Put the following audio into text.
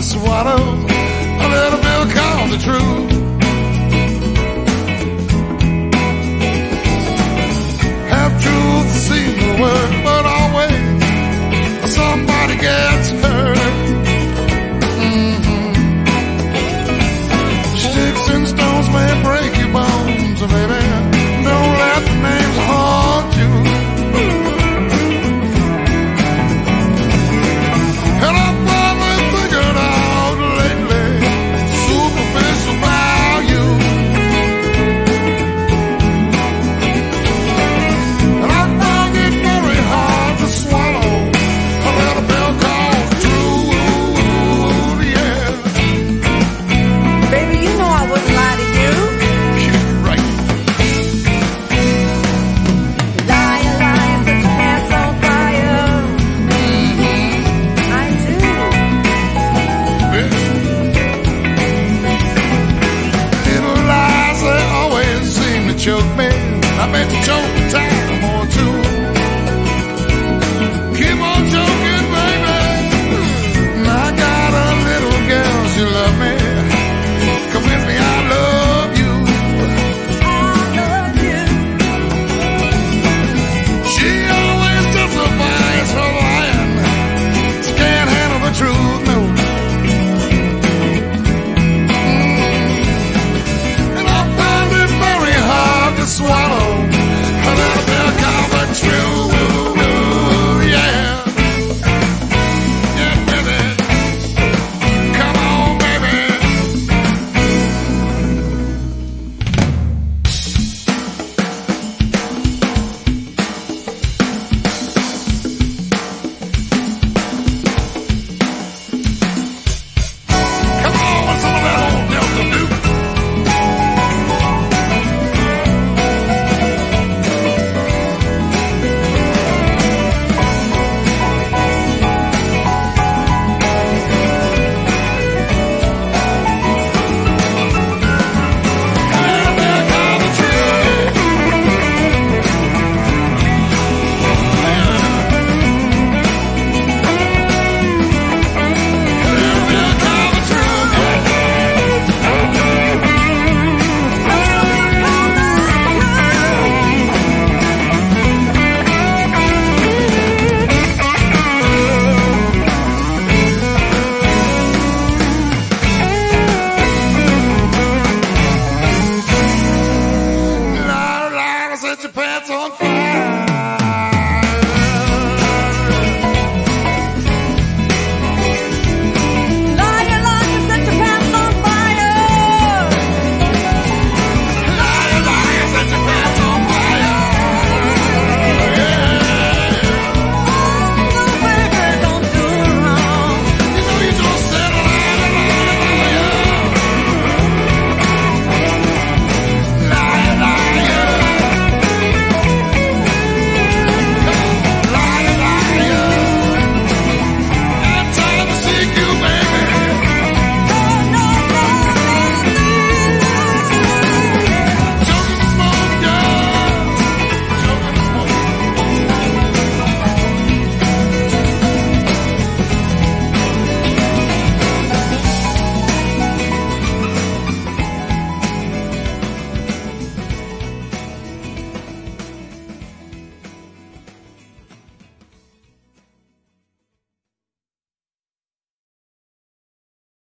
to swallow a little pill called the truth. Half truth seems to work, but always somebody gets hurt. Sticks and stones may break your bones, baby. Don't let the names haunt you. And I probably figured out lately superficial value. And I found it very hard to swallow a little pill called truth, yeah. Baby, you know I wouldn't lie to you. Right. Liar, liar, set your pants on fire. I do. Little lies, they always seem to choke me. I bet you choke a time or two. Keep on choking, baby. I got a little girl, she love me. Come with me, I love you. I love you. She always justifies her lying. She can't handle the truth, no. And I find it very hard to swallow a little bit of the truth, yeah. Get with it. Come on, baby. Come on with some of that old Delta Duke. Liar, liar, set your pants on fire.